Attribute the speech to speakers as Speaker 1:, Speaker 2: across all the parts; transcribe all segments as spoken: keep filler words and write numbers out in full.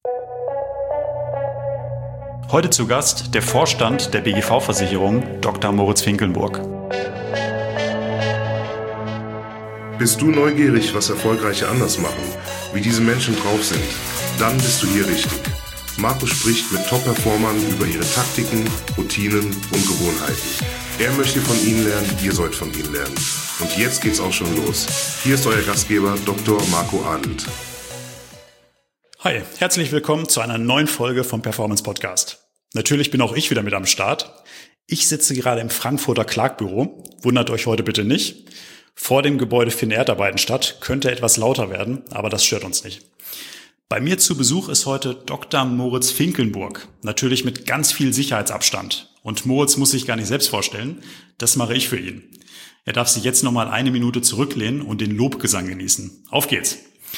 Speaker 1: Heute zu Gast der Vorstand der B G V-Versicherung, Doktor Moritz Finkelnburg.
Speaker 2: Bist du neugierig, was Erfolgreiche anders machen, wie diese Menschen drauf sind? Dann bist du hier richtig. Marco spricht mit Top-Performern über ihre Taktiken, Routinen und Gewohnheiten. Er möchte von ihnen lernen, ihr sollt von ihnen lernen. Und jetzt geht's auch schon los. Hier ist euer Gastgeber Doktor Marco Adelt.
Speaker 1: Hi, herzlich willkommen zu einer neuen Folge vom Performance Podcast. Natürlich bin auch ich wieder mit am Start. Ich sitze gerade im Frankfurter Klagbüro. Wundert euch heute bitte nicht. Vor dem Gebäude finden Erdarbeiten statt. Könnte etwas lauter werden, aber das stört uns nicht. Bei mir zu Besuch ist heute Doktor Moritz Finkelnburg. Natürlich mit ganz viel Sicherheitsabstand. Und Moritz muss sich gar nicht selbst vorstellen. Das mache ich für ihn. Er darf sich jetzt nochmal eine Minute zurücklehnen und den Lobgesang genießen. Auf geht's!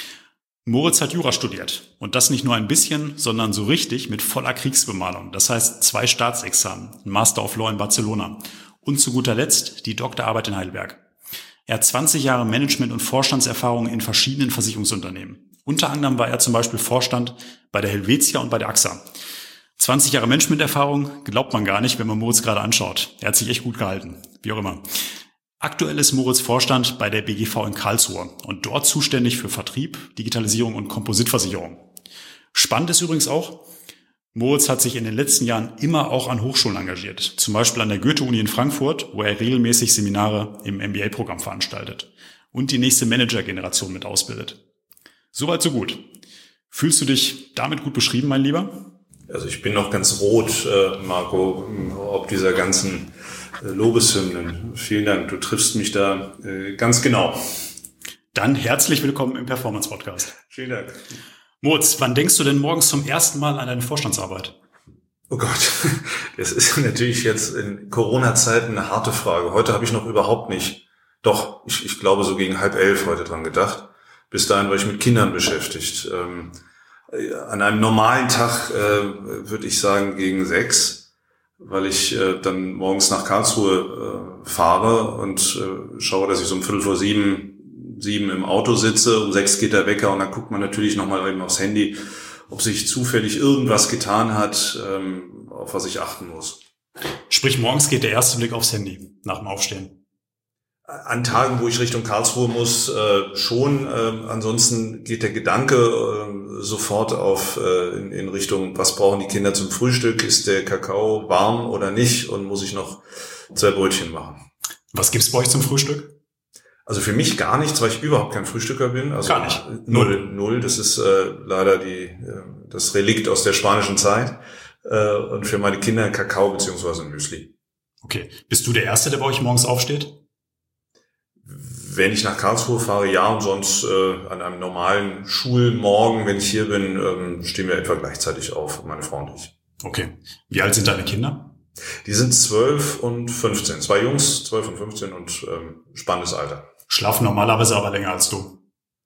Speaker 1: Moritz hat Jura studiert. Und das nicht nur ein bisschen, sondern so richtig mit voller Kriegsbemalung. Das heißt zwei Staatsexamen, ein Master of Law in Barcelona und zu guter Letzt die Doktorarbeit in Heidelberg. Er hat zwanzig Jahre Management- und Vorstandserfahrung in verschiedenen Versicherungsunternehmen. Unter anderem war er zum Beispiel Vorstand bei der Helvetia und bei der A X A. zwanzig Jahre Managementerfahrung glaubt man gar nicht, wenn man Moritz gerade anschaut. Er hat sich echt gut gehalten, wie auch immer. Aktuell ist Moritz Vorstand bei der B G V in Karlsruhe und dort zuständig für Vertrieb, Digitalisierung und Kompositversicherung. Spannend ist übrigens auch, Moritz hat sich in den letzten Jahren immer auch an Hochschulen engagiert. Zum Beispiel an der Goethe-Uni in Frankfurt, wo er regelmäßig Seminare im M B A-Programm veranstaltet und die nächste Manager-Generation mit ausbildet. Soweit, so gut. Fühlst du dich damit gut beschrieben, mein Lieber?
Speaker 3: Also ich bin noch ganz rot, äh, Marco, ob dieser ganzen äh, Lobeshymnen. Vielen Dank, du triffst mich da äh, ganz genau.
Speaker 1: Dann herzlich willkommen im Performance Podcast.
Speaker 3: Vielen Dank.
Speaker 1: Moritz, wann denkst du denn morgens zum ersten Mal an deine Vorstandsarbeit?
Speaker 3: Oh Gott, das ist natürlich jetzt in Corona-Zeiten eine harte Frage. Heute habe ich noch überhaupt nicht, doch, ich, ich glaube so gegen halb elf heute dran gedacht. Bis dahin war ich mit Kindern beschäftigt. Ähm, an einem normalen Tag äh, würde ich sagen gegen sechs, weil ich äh, dann morgens nach Karlsruhe äh, fahre und äh, schaue, dass ich so um viertel vor sieben, sieben im Auto sitze. Um sechs geht der Wecker und dann guckt man natürlich nochmal eben aufs Handy, ob sich zufällig irgendwas getan hat, ähm, auf was ich achten muss.
Speaker 1: Sprich, morgens geht der erste Blick aufs Handy nach dem Aufstehen.
Speaker 3: An Tagen, wo ich Richtung Karlsruhe muss, äh, schon. Äh, ansonsten geht der Gedanke äh, sofort auf äh, in, in Richtung, was brauchen die Kinder zum Frühstück? Ist der Kakao warm oder nicht? Und muss ich noch zwei Brötchen machen?
Speaker 1: Was gibt's bei euch zum Frühstück?
Speaker 3: Also für mich gar nichts, weil ich überhaupt kein Frühstücker bin. Also
Speaker 1: gar nicht?
Speaker 3: Null. Null. Das ist äh, leider die äh, das Relikt aus der spanischen Zeit. Äh, und für meine Kinder Kakao beziehungsweise ein Müsli.
Speaker 1: Okay. Bist du der Erste, der bei euch morgens aufsteht?
Speaker 3: Wenn ich nach Karlsruhe fahre, ja, und sonst äh, an einem normalen Schulmorgen, wenn ich hier bin, ähm, stehen wir etwa gleichzeitig auf, meine Frau und ich.
Speaker 1: Okay. Wie alt sind deine Kinder?
Speaker 3: Die sind zwölf und fünfzehn. Zwei Jungs, zwölf und fünfzehn und ähm, spannendes Alter.
Speaker 1: Schlafen normalerweise aber länger als du?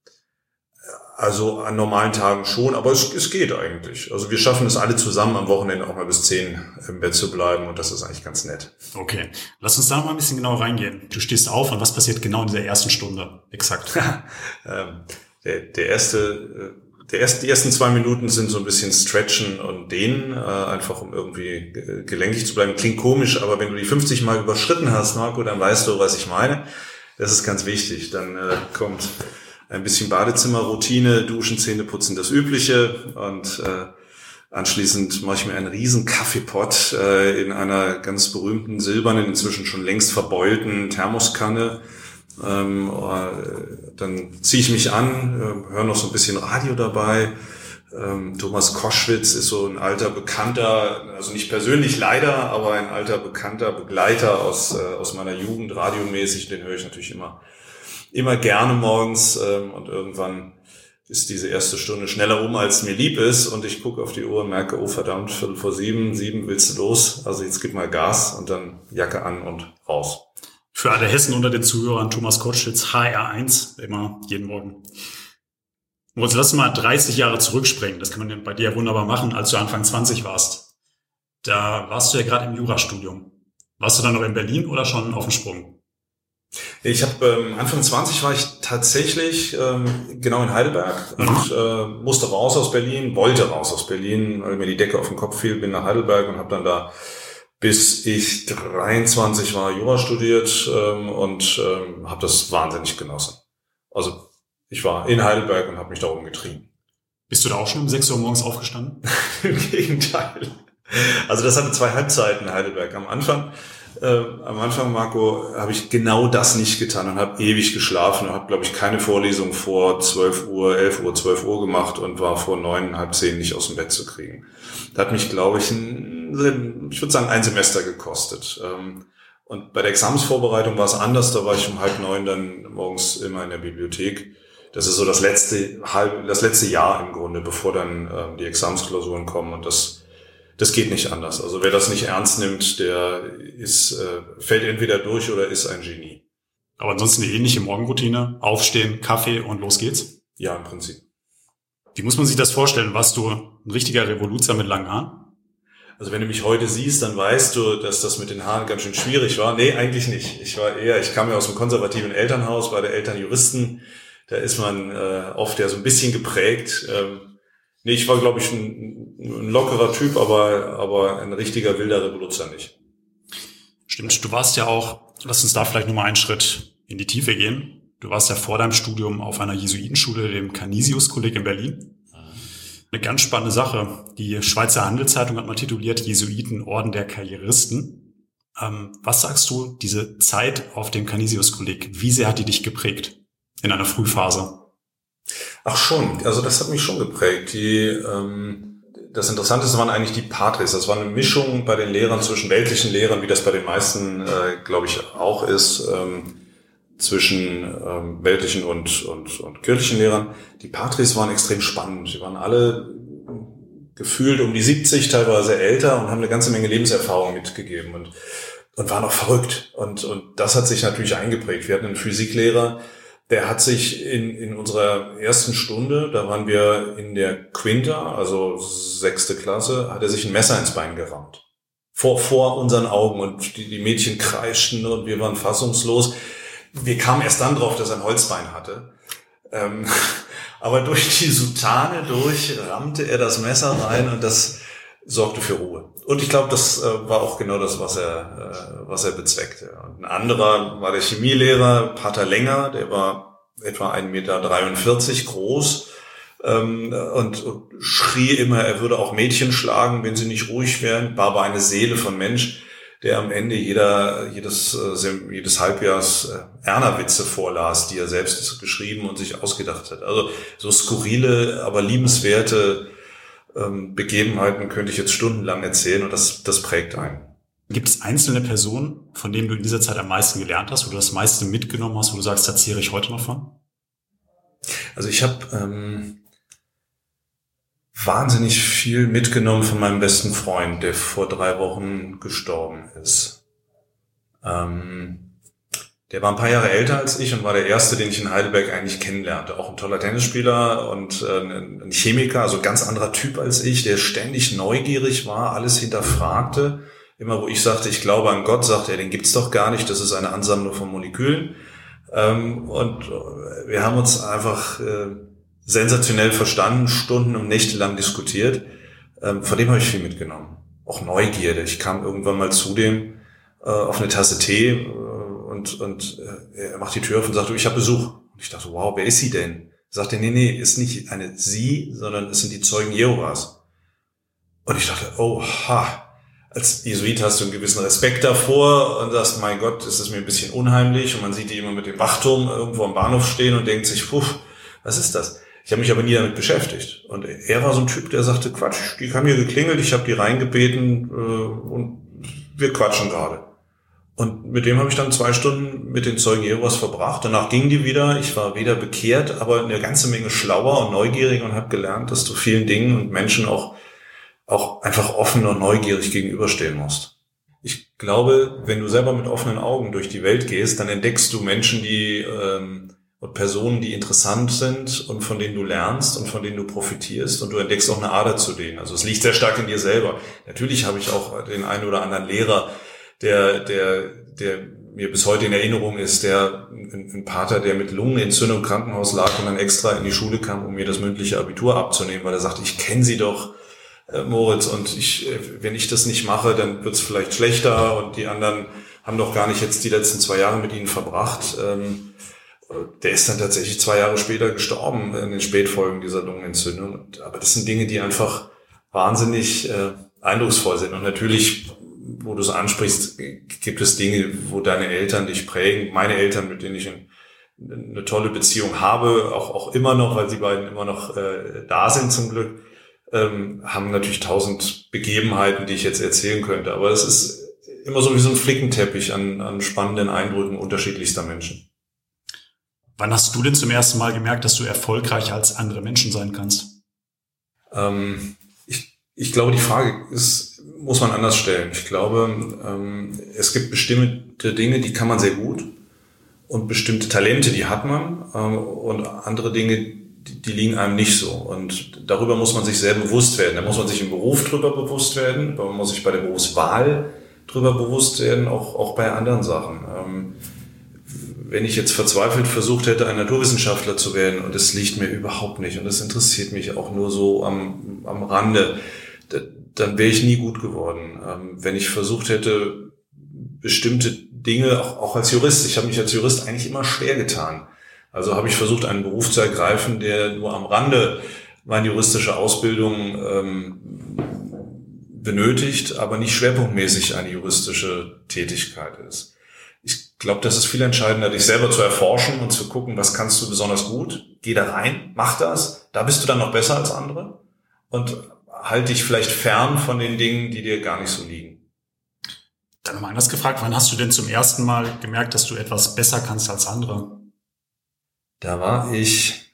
Speaker 3: Also an normalen Tagen schon, aber es, es geht eigentlich. Also wir schaffen es alle zusammen, am Wochenende auch mal bis zehn im Bett zu bleiben und das ist eigentlich ganz nett.
Speaker 1: Okay, lass uns da noch mal ein bisschen genauer reingehen. Du stehst auf und was passiert genau in dieser ersten Stunde? Exakt.
Speaker 3: ähm, der, der erste, der erste, die ersten zwei Minuten sind so ein bisschen Stretchen und Dehnen, äh, einfach um irgendwie gelenkig zu bleiben. Klingt komisch, aber wenn du die fünfzig Mal überschritten hast, Marco, dann weißt du, was ich meine. Das ist ganz wichtig. Dann äh, kommt ein bisschen Badezimmerroutine, Duschen, Zähne putzen, das Übliche. Und äh, anschließend mache ich mir einen riesen Kaffeepott äh, in einer ganz berühmten silbernen, inzwischen schon längst verbeulten Thermoskanne. Ähm, äh, dann ziehe ich mich an, äh, höre noch so ein bisschen Radio dabei. Ähm, Thomas Koschwitz ist so ein alter Bekannter, also nicht persönlich leider, aber ein alter bekannter Begleiter aus äh, aus meiner Jugend, radiomäßig. Den höre ich natürlich immer immer gerne morgens ähm, und irgendwann ist diese erste Stunde schneller um, als mir lieb ist und ich gucke auf die Uhr und merke, oh verdammt, Viertel vor sieben, sieben willst du los, also jetzt gib mal Gas und dann Jacke an und raus.
Speaker 1: Für alle Hessen unter den Zuhörern, Thomas Koschwitz, H R eins, immer jeden Morgen. Moritz, lass uns mal dreißig Jahre zurückspringen, das kann man bei dir ja wunderbar machen, als du Anfang zwanzig warst. Da warst du ja gerade im Jurastudium. Warst du dann noch in Berlin oder schon auf dem Sprung?
Speaker 3: Ich habe ähm, Anfang zwanzig war ich tatsächlich ähm, genau in Heidelberg und äh, musste raus aus Berlin, wollte raus aus Berlin, weil mir die Decke auf den Kopf fiel, bin nach Heidelberg und habe dann da, bis ich dreiundzwanzig war, Jura studiert ähm, und ähm, habe das wahnsinnig genossen. Also ich war in Heidelberg und habe mich da rumgetrieben.
Speaker 1: Bist du da auch schon um sechs Uhr morgens aufgestanden?
Speaker 3: Im Gegenteil. Also das hatte zwei Halbzeiten in Heidelberg. Am Anfang, äh, am Anfang, Marco, habe ich genau das nicht getan und habe ewig geschlafen und habe, glaube ich, keine Vorlesung vor zwölf Uhr, elf Uhr, zwölf Uhr gemacht und war vor neun, halb zehn nicht aus dem Bett zu kriegen. Das hat mich, glaube ich, ein, ich würde sagen, ein Semester gekostet. Und bei der Examensvorbereitung war es anders. Da war ich um halb neun dann morgens immer in der Bibliothek. Das ist so das letzte halb, das letzte Jahr im Grunde, bevor dann ähm, die Examensklausuren kommen. Und das, das geht nicht anders. Also wer das nicht ernst nimmt, der ist, äh, fällt entweder durch oder ist ein Genie.
Speaker 1: Aber ansonsten eine ähnliche Morgenroutine. Aufstehen, Kaffee und los geht's?
Speaker 3: Ja, im Prinzip.
Speaker 1: Wie muss man sich das vorstellen? Warst du ein richtiger Revoluzer mit langen Haaren?
Speaker 3: Also wenn du mich heute siehst, dann weißt du, dass das mit den Haaren ganz schön schwierig war. Nee, eigentlich nicht. Ich war eher, ich kam ja aus einem konservativen Elternhaus, war der Eltern Juristen. Da ist man äh, oft ja so ein bisschen geprägt. Ähm, nee, ich war, glaube ich, ein, ein lockerer Typ, aber aber ein richtiger wilder Revoluzer nicht.
Speaker 1: Stimmt, du warst ja auch, lass uns da vielleicht nochmal einen Schritt in die Tiefe gehen. Du warst ja vor deinem Studium auf einer Jesuitenschule, dem Canisius-Kolleg in Berlin. Eine ganz spannende Sache. Die Schweizer Handelszeitung hat mal tituliert, Jesuiten, Orden der Karrieristen. Ähm, was sagst du, diese Zeit auf dem Canisius-Kolleg, wie sehr hat die dich geprägt in einer Frühphase?
Speaker 3: Ach schon, also das hat mich schon geprägt. Die, ähm, das Interessanteste waren eigentlich die Patres. Das war eine Mischung bei den Lehrern zwischen weltlichen Lehrern, wie das bei den meisten, äh, glaube ich, auch ist, ähm, zwischen ähm, weltlichen und, und, und kirchlichen Lehrern. Die Patres waren extrem spannend. Sie waren alle gefühlt um die siebzig, teilweise älter und haben eine ganze Menge Lebenserfahrung mitgegeben und, und waren auch verrückt. Und, und das hat sich natürlich eingeprägt. Wir hatten einen Physiklehrer, der hat sich in, in unserer ersten Stunde, da waren wir in der Quinta, also sechste Klasse, hat er sich ein Messer ins Bein gerammt. Vor, vor unseren Augen und die, die Mädchen kreischten und wir waren fassungslos. Wir kamen erst dann drauf, dass er ein Holzbein hatte. Ähm, aber durch die Soutane durch rammte er das Messer rein und das sorgte für Ruhe. Und ich glaube, das äh, war auch genau das, was er, äh, was er bezweckte. Und ein anderer war der Chemielehrer, Pater Länger, der war etwa ein Meter dreiundvierzig groß ähm, und, und schrie immer, er würde auch Mädchen schlagen, wenn sie nicht ruhig wären, war aber eine Seele von Mensch, der am Ende jeder, jedes, äh, jedes Halbjahrs äh, Erna-Witze vorlas, die er selbst geschrieben und sich ausgedacht hat. Also so skurrile, aber liebenswerte ähm, Begebenheiten könnte ich jetzt stundenlang erzählen und das, das prägt einen.
Speaker 1: Gibt es einzelne Personen, von denen du in dieser Zeit am meisten gelernt hast, wo du das meiste mitgenommen hast, wo du sagst, da zehre ich heute noch von?
Speaker 3: Also ich habe ähm, wahnsinnig viel mitgenommen von meinem besten Freund, der vor drei Wochen gestorben ist. Ähm, der war ein paar Jahre älter als ich und war der Erste, den ich in Heidelberg eigentlich kennenlernte. Auch ein toller Tennisspieler und äh, ein Chemiker, also ganz anderer Typ als ich, der ständig neugierig war, alles hinterfragte. Immer wo ich sagte, ich glaube an Gott, sagte er, den gibt's doch gar nicht, das ist eine Ansammlung von Molekülen. Ähm, und wir haben uns einfach äh, sensationell verstanden, Stunden und Nächte lang diskutiert. Ähm, von dem habe ich viel mitgenommen. Auch Neugierde. Ich kam irgendwann mal zu dem äh, auf eine Tasse Tee äh, und, und äh, er macht die Tür auf und sagt, ich habe Besuch. Und ich dachte, wow, wer ist sie denn? Er sagte, nee, nee, ist nicht eine sie, sondern es sind die Zeugen Jehovas. Und ich dachte, oh, ha. Als Jesuit hast du einen gewissen Respekt davor und sagst, mein Gott, ist das mir ein bisschen unheimlich. Und man sieht die immer mit dem Wachturm irgendwo am Bahnhof stehen und denkt sich, puh, was ist das? Ich habe mich aber nie damit beschäftigt. Und er war so ein Typ, der sagte, Quatsch, die haben hier geklingelt, ich habe die reingebeten äh, und wir quatschen gerade. Und mit dem habe ich dann zwei Stunden mit den Zeugen Jehovas verbracht. Danach gingen die wieder. Ich war wieder bekehrt, aber eine ganze Menge schlauer und neugieriger und habe gelernt, dass du vielen Dingen und Menschen auch auch einfach offen und neugierig gegenüberstehen musst. Ich glaube, wenn du selber mit offenen Augen durch die Welt gehst, dann entdeckst du Menschen, die ähm, und Personen, die interessant sind und von denen du lernst und von denen du profitierst und du entdeckst auch eine Ader zu denen. Also es liegt sehr stark in dir selber. Natürlich habe ich auch den einen oder anderen Lehrer, der der der mir bis heute in Erinnerung ist, der ein, ein Pater, der mit Lungenentzündung im Krankenhaus lag und dann extra in die Schule kam, um mir das mündliche Abitur abzunehmen, weil er sagte, ich kenne Sie doch, äh, Moritz, und ich, wenn ich das nicht mache, dann wird es vielleicht schlechter und die anderen haben doch gar nicht jetzt die letzten zwei Jahre mit Ihnen verbracht. Ähm, der ist dann tatsächlich zwei Jahre später gestorben in den Spätfolgen dieser Lungenentzündung. Aber das sind Dinge, die einfach wahnsinnig äh, eindrucksvoll sind. Und natürlich, wo du es ansprichst, gibt es Dinge, wo deine Eltern dich prägen. Meine Eltern, mit denen ich ein, eine tolle Beziehung habe, auch, auch immer noch, weil sie beiden immer noch äh, da sind zum Glück, ähm, haben natürlich tausend Begebenheiten, die ich jetzt erzählen könnte. Aber es ist immer so wie so ein Flickenteppich an, an spannenden Eindrücken unterschiedlichster Menschen.
Speaker 1: Wann hast du denn zum ersten Mal gemerkt, dass du erfolgreicher als andere Menschen sein kannst?
Speaker 3: Ähm, ich, ich glaube, die Frage ist, muss man anders stellen. Ich glaube, ähm, es gibt bestimmte Dinge, die kann man sehr gut und bestimmte Talente, die hat man ähm, und andere Dinge, die, die liegen einem nicht so. Und darüber muss man sich sehr bewusst werden. Da muss man sich im Beruf drüber bewusst werden, man muss sich bei der Berufswahl drüber bewusst werden, auch, auch bei anderen Sachen. Ähm, Wenn ich jetzt verzweifelt versucht hätte, ein Naturwissenschaftler zu werden, und das liegt mir überhaupt nicht und das interessiert mich auch nur so am, am Rande, dann wäre ich nie gut geworden. Wenn ich versucht hätte, bestimmte Dinge, auch, auch als Jurist, ich habe mich als Jurist eigentlich immer schwer getan. Also habe ich versucht, einen Beruf zu ergreifen, der nur am Rande meine juristische Ausbildung ähm, benötigt, aber nicht schwerpunktmäßig eine juristische Tätigkeit ist. Ich glaube, das ist viel entscheidender, dich selber zu erforschen und zu gucken, was kannst du besonders gut. Geh da rein, mach das. Da bist du dann noch besser als andere. Und halt dich vielleicht fern von den Dingen, die dir gar nicht so liegen.
Speaker 1: Dann nochmal anders gefragt, wann hast du denn zum ersten Mal gemerkt, dass du etwas besser kannst als andere?
Speaker 3: Da war ich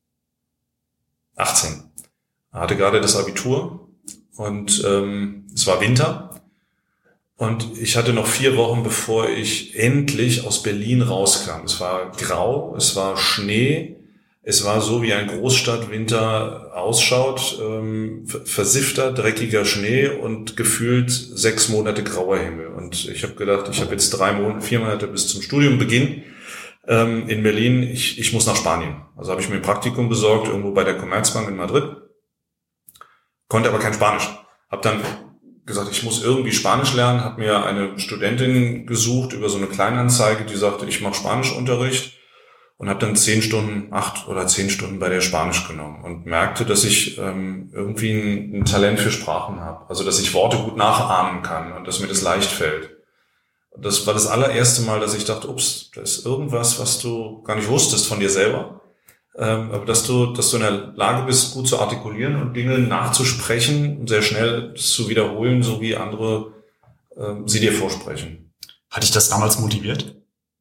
Speaker 3: achtzehn. Hatte gerade das Abitur und ähm, es war Winter. Und ich hatte noch vier Wochen, bevor ich endlich aus Berlin rauskam. Es war grau, es war Schnee, es war so, wie ein Großstadtwinter ausschaut, ähm, versiffter, dreckiger Schnee und gefühlt sechs Monate grauer Himmel. Und ich habe gedacht, ich habe jetzt drei Monate, vier Monate bis zum Studiumbeginn ähm, in Berlin. Ich, ich muss nach Spanien. Also habe ich mir ein Praktikum besorgt, irgendwo bei der Commerzbank in Madrid. Konnte aber kein Spanisch. Hab dann gesagt, ich muss irgendwie Spanisch lernen, habe mir eine Studentin gesucht über so eine Kleinanzeige, die sagte, ich mache Spanischunterricht und habe dann zehn Stunden, acht oder zehn Stunden bei der Spanisch genommen und merkte, dass ich ähm, irgendwie ein, ein Talent für Sprachen habe, also dass ich Worte gut nachahmen kann und dass mir das leicht fällt. Und das war das allererste Mal, dass ich dachte, ups, da ist irgendwas, was du gar nicht wusstest von dir selber. Ähm, aber dass du, dass du in der Lage bist, gut zu artikulieren und Dinge nachzusprechen und sehr schnell zu wiederholen, so wie andere ähm, sie dir vorsprechen.
Speaker 1: Hat dich das damals motiviert?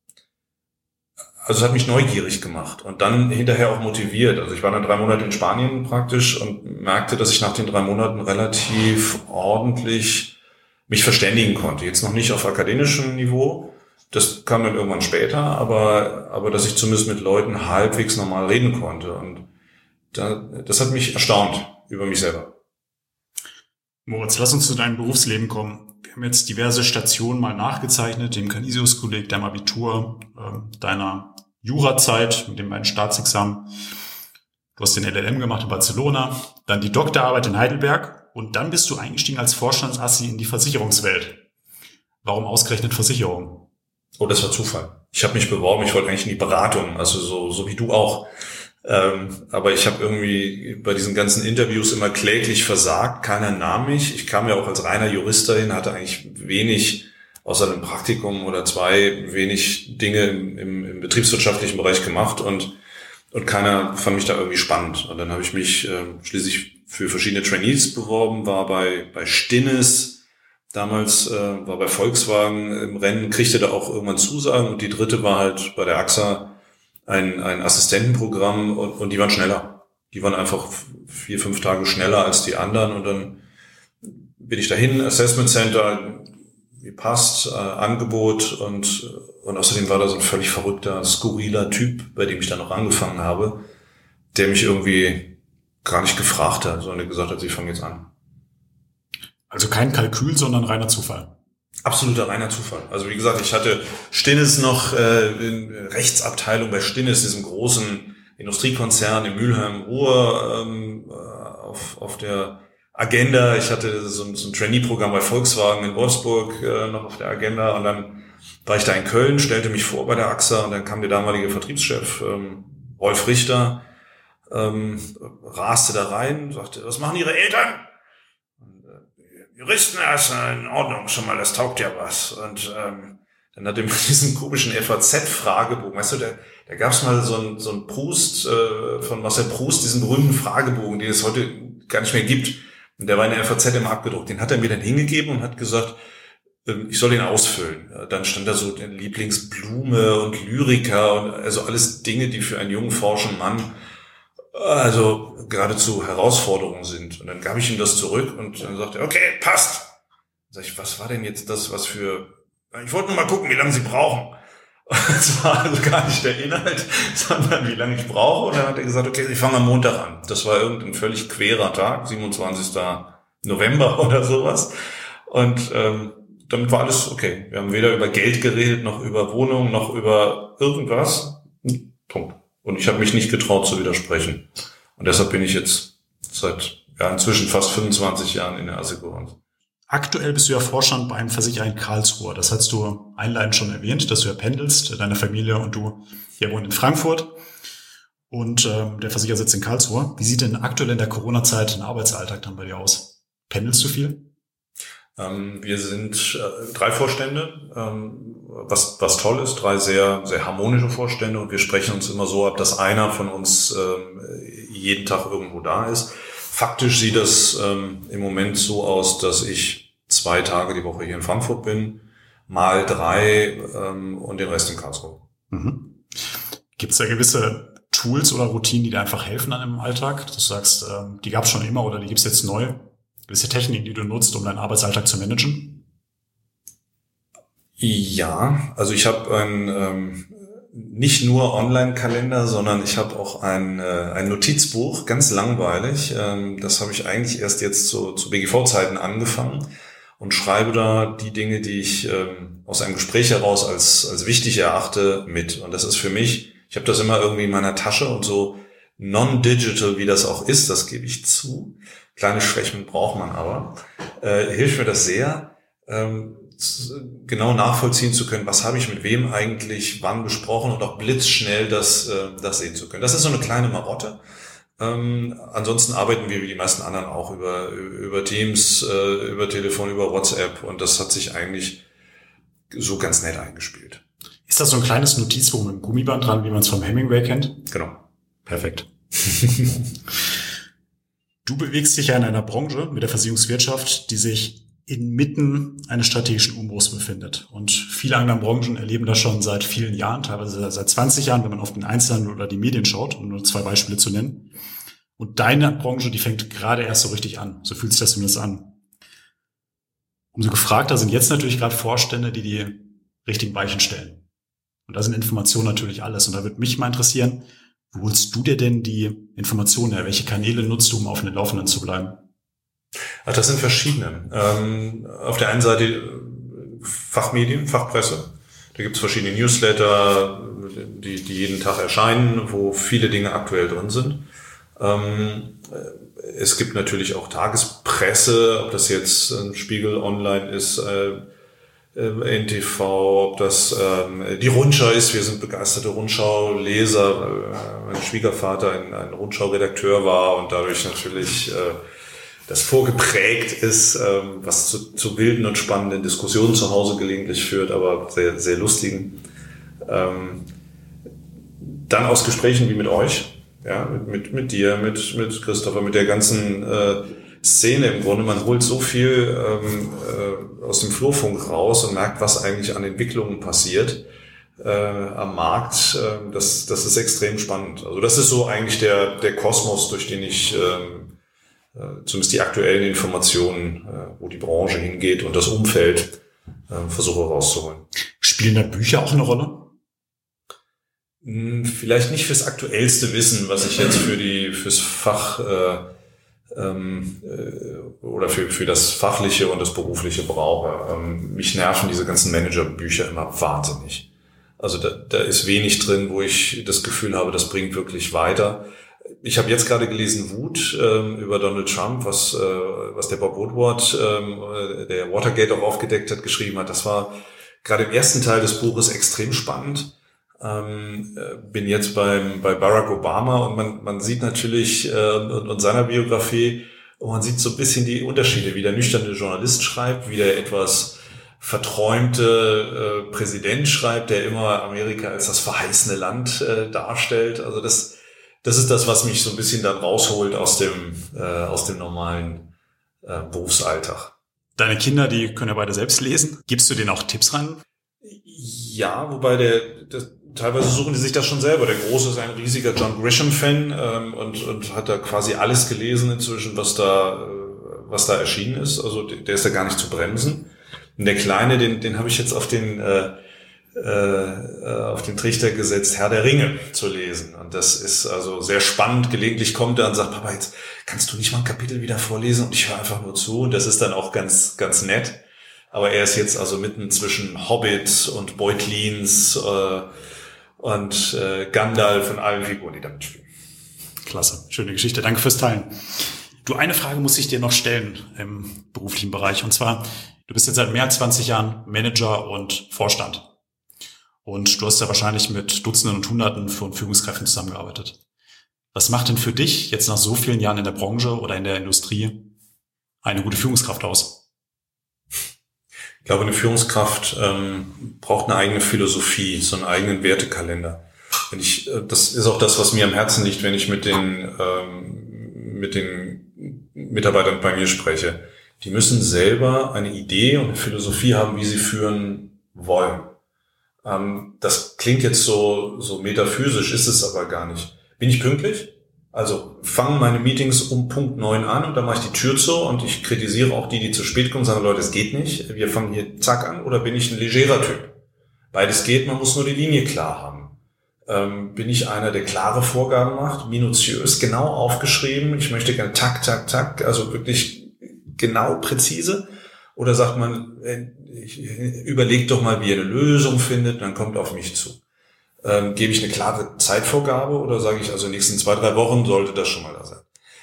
Speaker 3: Also es hat mich neugierig gemacht und dann hinterher auch motiviert. Also ich war dann drei Monate in Spanien praktisch und merkte, dass ich nach den drei Monaten relativ ordentlich mich verständigen konnte. Jetzt noch nicht auf akademischem Niveau. Das kam dann irgendwann später, aber aber dass ich zumindest mit Leuten halbwegs normal reden konnte. Und da, das hat mich erstaunt über mich selber.
Speaker 1: Moritz, lass uns zu deinem Berufsleben kommen. Wir haben jetzt diverse Stationen mal nachgezeichnet, dem Canisius-Kolleg, deinem Abitur, äh, deiner Jurazeit mit den beiden Staatsexamen. Du hast den L L M gemacht in Barcelona, dann die Doktorarbeit in Heidelberg und dann bist du eingestiegen als Vorstandsassi in die Versicherungswelt. Warum ausgerechnet Versicherung?
Speaker 3: Oh, das war Zufall. Ich habe mich beworben, ich wollte eigentlich in die Beratung, also so so wie du auch. Ähm, aber ich habe irgendwie bei diesen ganzen Interviews immer kläglich versagt. Keiner nahm mich. Ich kam ja auch als reiner Jurist dahin, hatte eigentlich wenig, außer einem Praktikum oder zwei, wenig Dinge im, im, im betriebswirtschaftlichen Bereich gemacht und und keiner fand mich da irgendwie spannend. Und dann habe ich mich äh, schließlich für verschiedene Trainees beworben, war bei bei Stinnes. Damals äh, war bei Volkswagen im Rennen, kriegte da auch irgendwann Zusagen und die dritte war halt bei der A X A ein, ein Assistentenprogramm und, und die waren schneller. Die waren einfach vier, fünf Tage schneller als die anderen und dann bin ich dahin, Assessment Center, wie passt, äh, Angebot und, und außerdem war da so ein völlig verrückter, skurriler Typ, bei dem ich dann noch angefangen habe, der mich irgendwie gar nicht gefragt hat, sondern gesagt hat, ich fange jetzt an.
Speaker 1: Also kein Kalkül, sondern reiner Zufall.
Speaker 3: Absoluter reiner Zufall. Also wie gesagt, ich hatte Stinnes noch äh, in Rechtsabteilung bei Stinnes, diesem großen Industriekonzern in Mülheim Ruhr ähm, auf, auf der Agenda. Ich hatte so ein, so ein Trainee-Programm bei Volkswagen in Wolfsburg äh, noch auf der Agenda und dann war ich da in Köln, stellte mich vor bei der A X A und dann kam der damalige Vertriebschef ähm, Rolf Richter, ähm, raste da rein, sagte, was machen Ihre Eltern? Juristen, das ist in Ordnung, schon mal, das taugt ja was. Und ähm, dann hat er diesen komischen F A Z-Fragebogen, weißt du, da, da gab es mal so ein, so ein Proust, äh, von Marcel Proust, diesen berühmten Fragebogen, den es heute gar nicht mehr gibt. Und der war in der F A Z immer abgedruckt. Den hat er mir dann hingegeben und hat gesagt, äh, ich soll den ausfüllen. Ja, dann stand da so Lieblingsblume und Lyriker und also alles Dinge, die für einen jungen, forschen Mann also geradezu Herausforderungen sind. Und dann gab ich ihm das zurück und dann sagte er, okay, passt. Dann sag ich, was war denn jetzt das, was für... Ich wollte nur mal gucken, wie lange Sie brauchen. Das war also gar nicht der Inhalt, sondern wie lange ich brauche. Und dann hat er gesagt, okay, ich fange am Montag an. Das war irgendein völlig querer Tag, siebenundzwanzigsten November oder sowas. Und ähm, damit war alles okay. Wir haben weder über Geld geredet, noch über Wohnung, noch über irgendwas. Punkt. Und ich habe mich nicht getraut zu widersprechen. Und deshalb bin ich jetzt seit ja, inzwischen fast fünfundzwanzig Jahren in der Assekurance.
Speaker 1: Aktuell bist du ja Vorstand beim Versicherer in Karlsruhe. Das hast du einleitend schon erwähnt, dass du ja pendelst, deine Familie und du hier wohnen in Frankfurt. Und ähm, der Versicherer sitzt in Karlsruhe. Wie sieht denn aktuell in der Corona-Zeit ein Arbeitsalltag dann bei dir aus? Pendelst du viel?
Speaker 3: Ähm, wir sind äh, drei Vorstände, ähm, was was toll ist, drei sehr sehr harmonische Vorstände und wir sprechen uns immer so ab, dass einer von uns ähm, jeden Tag irgendwo da ist. Faktisch sieht das ähm, im Moment so aus, dass ich zwei Tage die Woche hier in Frankfurt bin, mal drei ähm, und den Rest in Karlsruhe.
Speaker 1: Mhm. Gibt es da gewisse Tools oder Routinen, die dir einfach helfen dann im Alltag? Du sagst, ähm, die gab es schon immer oder die gibt es jetzt neu? Gewisse Techniken, die du nutzt, um deinen Arbeitsalltag zu managen?
Speaker 3: Ja, also ich habe ein ähm, nicht nur Online-Kalender, sondern ich habe auch ein äh, ein Notizbuch, ganz langweilig. Ähm, das habe ich eigentlich erst jetzt zu, zu B G V-Zeiten angefangen und schreibe da die Dinge, die ich ähm, aus einem Gespräch heraus als als wichtig erachte, mit. Und das ist für mich, ich habe das immer irgendwie in meiner Tasche und so non-digital, wie das auch ist, das gebe ich zu. Kleine Schwächen braucht man aber. Äh, hilft mir das sehr, ähm, genau nachvollziehen zu können, was habe ich mit wem eigentlich wann besprochen und auch blitzschnell das, äh, das sehen zu können. Das ist so eine kleine Marotte. Ähm, ansonsten arbeiten wir wie die meisten anderen auch über, über Teams, äh, über Telefon, über WhatsApp und das hat sich eigentlich so ganz nett eingespielt.
Speaker 1: Ist das so ein kleines Notizbuch mit einem Gummiband dran, wie man es vom Hemingway kennt?
Speaker 3: Genau.
Speaker 1: Perfekt. Du bewegst dich ja in einer Branche mit der Versicherungswirtschaft, die sich inmitten eines strategischen Umbruchs befindet. Und viele andere Branchen erleben das schon seit vielen Jahren, teilweise seit zwanzig Jahren, wenn man auf den Einzelhandel oder die Medien schaut, um nur zwei Beispiele zu nennen. Und deine Branche, die fängt gerade erst so richtig an. So fühlt sich das zumindest an. Umso gefragter sind jetzt natürlich gerade Vorstände, die die richtigen Weichen stellen. Und da sind Informationen natürlich alles. Und da würde mich mal interessieren, wo holst du dir denn die Informationen her? Welche Kanäle nutzt du, um auf den Laufenden zu bleiben?
Speaker 3: Ach, das sind verschiedene. Ähm, auf der einen Seite Fachmedien, Fachpresse. Da gibt es verschiedene Newsletter, die, die jeden Tag erscheinen, wo viele Dinge aktuell drin sind. Ähm, es gibt natürlich auch Tagespresse, ob das jetzt ein Spiegel Online ist, äh, N T V, ob das ähm, die Rundschau ist. Wir sind begeisterte Rundschau-Leser, weil mein Schwiegervater ein, ein Rundschau-Redakteur war und dadurch natürlich äh, das vorgeprägt ist, ähm, was zu, zu wilden und spannenden Diskussionen zu Hause gelegentlich führt, aber sehr, sehr lustigen. Ähm, dann aus Gesprächen wie mit euch, ja, mit, mit, mit dir, mit, mit Christopher, mit der ganzen äh, Szene im Grunde. Man holt so viel ähm, äh, aus dem Flurfunk raus und merkt, was eigentlich an Entwicklungen passiert äh, am Markt. Äh, das, das ist extrem spannend. Also das ist so eigentlich der, der Kosmos, durch den ich ähm, äh, zumindest die aktuellen Informationen, äh, wo die Branche hingeht und das Umfeld äh, versuche rauszuholen.
Speaker 1: Spielen da Bücher auch eine Rolle?
Speaker 3: Hm, vielleicht nicht fürs aktuellste Wissen, was ich jetzt für die fürs Fach äh, ähm, äh, oder für, für das Fachliche und das Berufliche brauche. Ähm, mich nerven diese ganzen Managerbücher immer wahnsinnig. Also da, da ist wenig drin, wo ich das Gefühl habe, das bringt wirklich weiter. Ich habe jetzt gerade gelesen Wut ähm, über Donald Trump, was äh, was der Bob Woodward, ähm, der Watergate auch aufgedeckt hat, geschrieben hat. Das war gerade im ersten Teil des Buches extrem spannend. Ähm, bin jetzt beim bei Barack Obama und man man sieht natürlich äh, und, und seiner Biografie, und man sieht so ein bisschen die Unterschiede, wie der nüchterne Journalist schreibt, wie der etwas verträumte äh, Präsident schreibt, der immer Amerika als das verheißene Land äh, darstellt. Also das Das ist das, was mich so ein bisschen dann rausholt aus dem äh, aus dem normalen äh, Berufsalltag.
Speaker 1: Deine Kinder, die können ja beide selbst lesen. Gibst du denen auch Tipps rein?
Speaker 3: Ja, wobei der, der teilweise suchen die sich das schon selber. Der Große ist ein riesiger John Grisham-Fan ähm, und und hat da quasi alles gelesen inzwischen, was da äh, was da erschienen ist. Also der, der ist da gar nicht zu bremsen. Und der Kleine, den den habe ich jetzt auf den äh, äh, auf den Trichter gesetzt, Herr der Ringe zu lesen. Und das ist also sehr spannend. Gelegentlich kommt er und sagt, Papa, jetzt kannst du nicht mal ein Kapitel wieder vorlesen? Und ich höre einfach nur zu. Und das ist dann auch ganz ganz nett. Aber er ist jetzt also mitten zwischen Hobbit und Beutlins äh, und äh, Gandalf und allen Figuren, die damit spielen.
Speaker 1: Klasse, schöne Geschichte. Danke fürs Teilen. Du, eine Frage muss ich dir noch stellen im beruflichen Bereich. Und zwar, du bist jetzt seit mehr als zwanzig Jahren Manager und Vorstand. Und du hast ja wahrscheinlich mit Dutzenden und Hunderten von Führungskräften zusammengearbeitet. Was macht denn für dich jetzt nach so vielen Jahren in der Branche oder in der Industrie eine gute Führungskraft aus?
Speaker 3: Ich glaube, eine Führungskraft ähm, braucht eine eigene Philosophie, so einen eigenen Wertekalender. Wenn ich, äh, das ist auch das, was mir am Herzen liegt, wenn ich mit den ähm, mit den Mitarbeitern bei mir spreche. Die müssen selber eine Idee und eine Philosophie haben, wie sie führen wollen. Ähm, das klingt jetzt so so metaphysisch, ist es aber gar nicht. Bin ich pünktlich? Also fangen meine Meetings um Punkt neun an und dann mache ich die Tür zu und ich kritisiere auch die, die zu spät kommen, sagen, Leute, es geht nicht, wir fangen hier zack an. Oder bin ich ein legerer Typ? Beides geht, man muss nur die Linie klar haben. Ähm, bin ich einer, der klare Vorgaben macht, minutiös, genau aufgeschrieben, ich möchte gerne tak, tak, tak, also wirklich genau, präzise? Oder sagt man, überlegt doch mal, wie ihr eine Lösung findet, dann kommt auf mich zu. Ähm, gebe ich eine klare Zeitvorgabe oder sage ich, also in den nächsten zwei, drei Wochen sollte das schon mal da sein?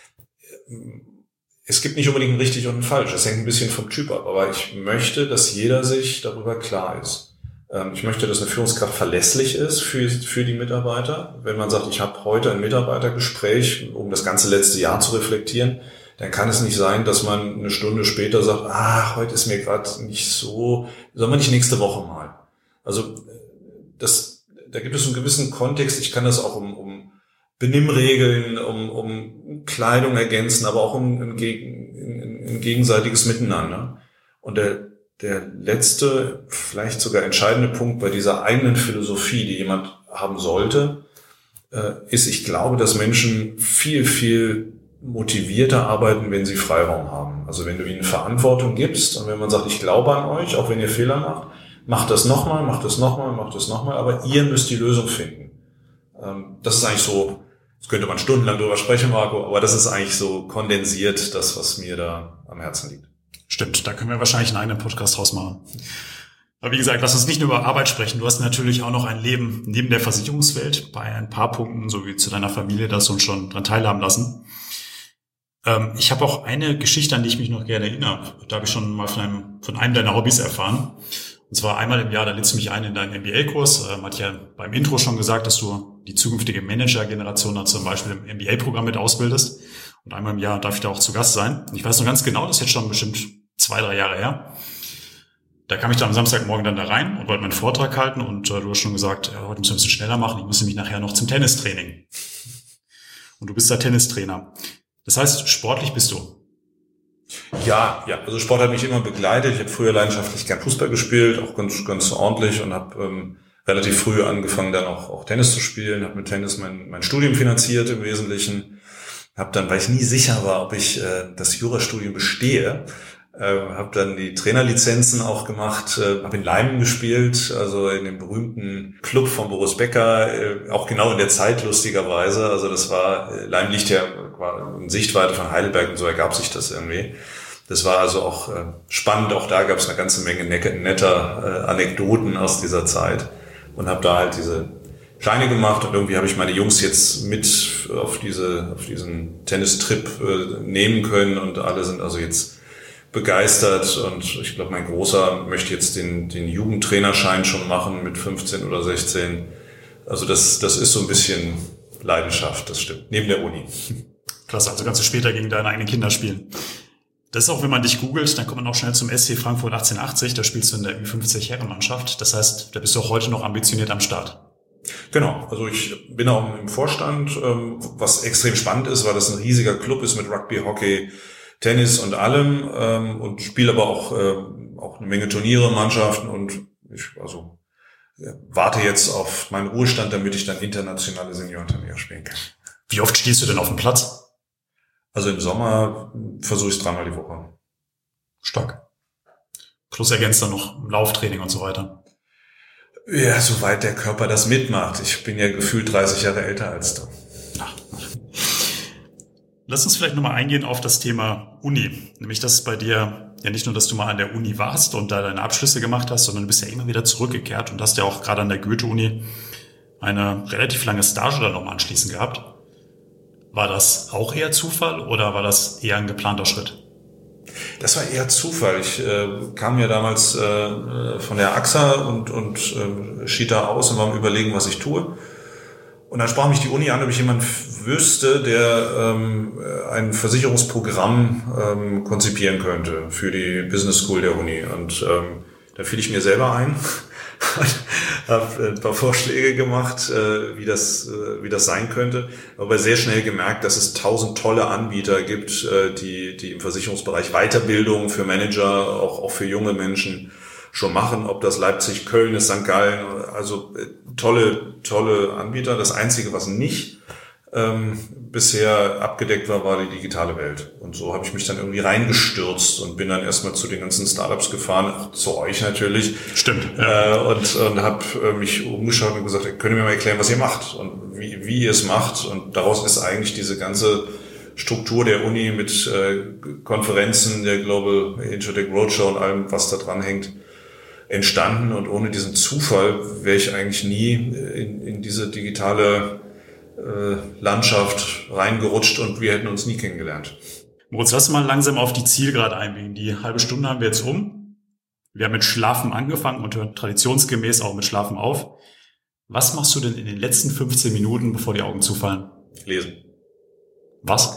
Speaker 3: Es gibt nicht unbedingt ein richtig und ein falsch, es hängt ein bisschen vom Typ ab, aber ich möchte, dass jeder sich darüber klar ist. Ähm, ich möchte, dass eine Führungskraft verlässlich ist für, für die Mitarbeiter. Wenn man sagt, ich habe heute ein Mitarbeitergespräch, um das ganze letzte Jahr zu reflektieren, dann kann es nicht sein, dass man eine Stunde später sagt, ah, heute ist mir gerade nicht so, soll man nicht nächste Woche mal? Also das da gibt es einen gewissen Kontext. Ich kann das auch um, um Benimmregeln, um, um Kleidung ergänzen, aber auch um ein, ein, ein gegenseitiges Miteinander. Und der, der letzte, vielleicht sogar entscheidende Punkt bei dieser eigenen Philosophie, die jemand haben sollte, äh, ist, ich glaube, dass Menschen viel, viel motivierter arbeiten, wenn sie Freiraum haben. Also wenn du ihnen Verantwortung gibst und wenn man sagt, ich glaube an euch, auch wenn ihr Fehler macht, macht das nochmal, macht das nochmal, macht das nochmal, aber ihr müsst die Lösung finden. Ähm, das ist eigentlich so, das könnte man stundenlang drüber sprechen, Marco, aber das ist eigentlich so kondensiert das, was mir da am Herzen liegt.
Speaker 1: Stimmt, da können wir wahrscheinlich einen eigenen Podcast draus machen. Aber wie gesagt, lass uns nicht nur über Arbeit sprechen. Du hast natürlich auch noch ein Leben neben der Versicherungswelt. Bei ein paar Punkten, so wie zu deiner Familie, das uns schon dran teilhaben lassen. Ähm, ich habe auch eine Geschichte, an die ich mich noch gerne erinnere. Da habe ich schon mal von einem, von einem deiner Hobbys erfahren. Und zwar einmal im Jahr, da lädst du mich ein in deinen M B A-Kurs. Ähm, hat ja beim Intro schon gesagt, dass du die zukünftige Manager-Generation da zum Beispiel im M B A-Programm mit ausbildest. Und einmal im Jahr darf ich da auch zu Gast sein. Ich weiß noch ganz genau, das ist jetzt schon bestimmt zwei, drei Jahre her. Da kam ich dann am Samstagmorgen dann da rein und wollte meinen Vortrag halten. Und äh, du hast schon gesagt, ja, heute müssen wir ein bisschen schneller machen. Ich muss nämlich nachher noch zum Tennistraining. Und du bist da Tennistrainer. Das heißt, sportlich bist du?
Speaker 3: Ja, ja. Also Sport hat mich immer begleitet. Ich habe früher leidenschaftlich gern Fußball gespielt, auch ganz ganz ordentlich und habe ähm, relativ früh angefangen, dann auch auch Tennis zu spielen. Habe mit Tennis mein mein Studium finanziert im Wesentlichen. Habe dann, weil ich nie sicher war, ob ich äh, das Jurastudium bestehe, Äh, habe dann die Trainerlizenzen auch gemacht, äh, habe in Leimen gespielt, also in dem berühmten Club von Boris Becker, äh, auch genau in der Zeit lustigerweise. Also das war, äh, Leimen liegt ja war in Sichtweite von Heidelberg und so ergab sich das irgendwie. Das war also auch äh, spannend, auch da gab es eine ganze Menge netter äh, Anekdoten aus dieser Zeit und habe da halt diese Scheine gemacht und irgendwie habe ich meine Jungs jetzt mit auf diese auf diesen Tennistrip äh, nehmen können und alle sind also jetzt begeistert und ich glaube, mein Großer möchte jetzt den den Jugendtrainerschein schon machen mit fünfzehn oder sechzehn. Also das das ist so ein bisschen Leidenschaft, das stimmt, neben der Uni.
Speaker 1: Klasse, also kannst du später gegen deine eigenen Kinder spielen. Das ist auch, wenn man dich googelt, dann kommt man auch schnell zum S C Frankfurt achtzehnhundert achtzig, da spielst du in der Ü fünfzig Herrenmannschaft. Das heißt, da bist du auch heute noch ambitioniert am Start.
Speaker 3: Genau, also ich bin auch im Vorstand, was extrem spannend ist, weil das ein riesiger Club ist mit Rugby, Hockey, Tennis und allem und spiele aber auch auch eine Menge Turniere, Mannschaften und ich also warte jetzt auf meinen Ruhestand, damit ich dann internationale Seniorenturniere spielen kann.
Speaker 1: Wie oft stehst du denn auf dem Platz?
Speaker 3: Also im Sommer versuche ich es dreimal die Woche.
Speaker 1: Stark. Plus ergänzt dann noch Lauftraining und so weiter.
Speaker 3: Ja, soweit der Körper das mitmacht. Ich bin ja gefühlt dreißig Jahre älter als du.
Speaker 1: Ach. Lass uns vielleicht nochmal eingehen auf das Thema Uni. Nämlich, dass bei dir ja nicht nur, dass du mal an der Uni warst und da deine Abschlüsse gemacht hast, sondern du bist ja immer wieder zurückgekehrt und hast ja auch gerade an der Goethe-Uni eine relativ lange Stage dann nochmal anschließend gehabt. War das auch eher Zufall oder war das eher ein geplanter Schritt?
Speaker 3: Das war eher Zufall. Ich äh, kam ja damals äh, von der A X A und, und äh, schied da aus und war am Überlegen, was ich tue. Und dann sprach mich die Uni an, ob ich jemanden wüsste, der ähm, ein Versicherungsprogramm ähm, konzipieren könnte für die Business School der Uni. Und ähm, da fiel ich mir selber ein, habe ein paar Vorschläge gemacht, äh, wie das äh, wie das sein könnte, aber sehr schnell gemerkt, dass es tausend tolle Anbieter gibt, äh, die die im Versicherungsbereich Weiterbildung für Manager, auch auch für junge Menschen schon machen, ob das Leipzig, Köln ist, Sankt Gallen, also äh, tolle, tolle Anbieter. Das Einzige, was nicht ähm, bisher abgedeckt war, war die digitale Welt. Und so habe ich mich dann irgendwie reingestürzt und bin dann erstmal zu den ganzen Startups gefahren, auch zu euch natürlich.
Speaker 1: Stimmt. Ja.
Speaker 3: Äh, und und habe äh, mich umgeschaut und gesagt, könnt ihr mir mal erklären, was ihr macht und wie, wie ihr es macht. Und daraus ist eigentlich diese ganze Struktur der Uni mit äh, Konferenzen, der Global Intertech Roadshow und allem, was da dran hängt, entstanden. Und ohne diesen Zufall wäre ich eigentlich nie in, in diese digitale äh, Landschaft reingerutscht und wir hätten uns nie kennengelernt.
Speaker 1: Moritz, lass mal langsam auf die Zielgerade einbiegen. Die halbe Stunde haben wir jetzt um. Wir haben mit Schlafen angefangen und hören traditionsgemäß auch mit Schlafen auf. Was machst du denn in den letzten fünfzehn Minuten, bevor die Augen zufallen?
Speaker 3: Lesen.
Speaker 1: Was?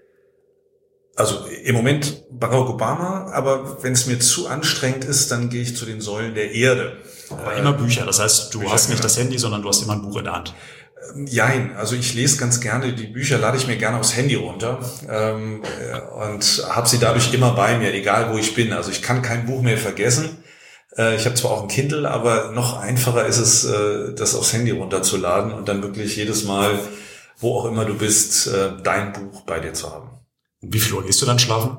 Speaker 3: Also im Moment Barack Obama, aber wenn es mir zu anstrengend ist, dann gehe ich zu den Säulen der Erde.
Speaker 1: Aber immer Bücher, das heißt, du
Speaker 3: Bücher,
Speaker 1: hast nicht
Speaker 3: genau.
Speaker 1: das Handy, sondern du hast immer ein Buch in der Hand.
Speaker 3: Jein, also ich lese ganz gerne, die Bücher lade ich mir gerne aufs Handy runter ähm, und habe sie dadurch immer bei mir, egal wo ich bin. Also ich kann kein Buch mehr vergessen. Äh, ich habe zwar auch ein Kindle, aber noch einfacher ist es, äh, das aufs Handy runterzuladen und dann wirklich jedes Mal, wo auch immer du bist, äh, dein Buch bei dir zu haben.
Speaker 1: Und wie viel Uhr gehst du dann schlafen?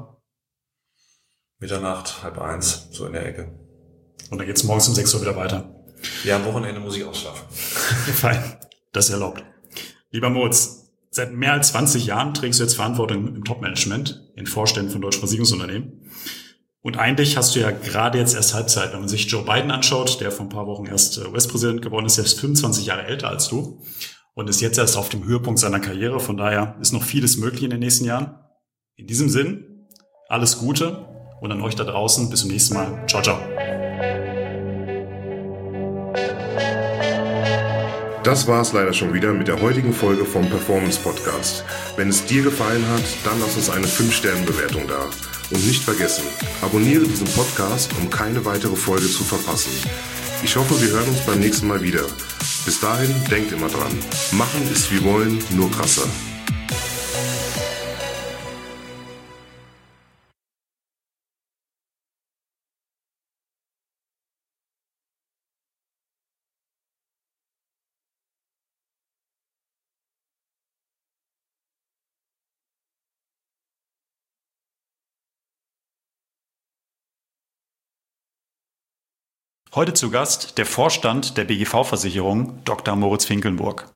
Speaker 3: Mitternacht, halb eins, so in der Ecke.
Speaker 1: Und dann geht's morgens um sechs Uhr wieder weiter.
Speaker 3: Ja, am Wochenende muss ich ausschlafen.
Speaker 1: Fein, das ist erlaubt. Lieber Moritz, seit mehr als zwanzig Jahren trägst du jetzt Verantwortung im Top-Management, in Vorständen von deutschen Versicherungsunternehmen. Und eigentlich hast du ja gerade jetzt erst Halbzeit. Wenn man sich Joe Biden anschaut, der vor ein paar Wochen erst U S-Präsident geworden ist, der ist fünfundzwanzig Jahre älter als du und ist jetzt erst auf dem Höhepunkt seiner Karriere. Von daher ist noch vieles möglich in den nächsten Jahren. In diesem Sinn, alles Gute und an euch da draußen. Bis zum nächsten Mal. Ciao, ciao.
Speaker 2: Das war es leider schon wieder mit der heutigen Folge vom Performance Podcast. Wenn es dir gefallen hat, dann lass uns eine fünf Sterne Bewertung da. Und nicht vergessen, abonniere diesen Podcast, um keine weitere Folge zu verpassen. Ich hoffe, wir hören uns beim nächsten Mal wieder. Bis dahin, denkt immer dran. Machen ist wie wollen, nur krasser.
Speaker 1: Heute zu Gast der Vorstand der B G V-Versicherung, Doktor Moritz Finkelnburg.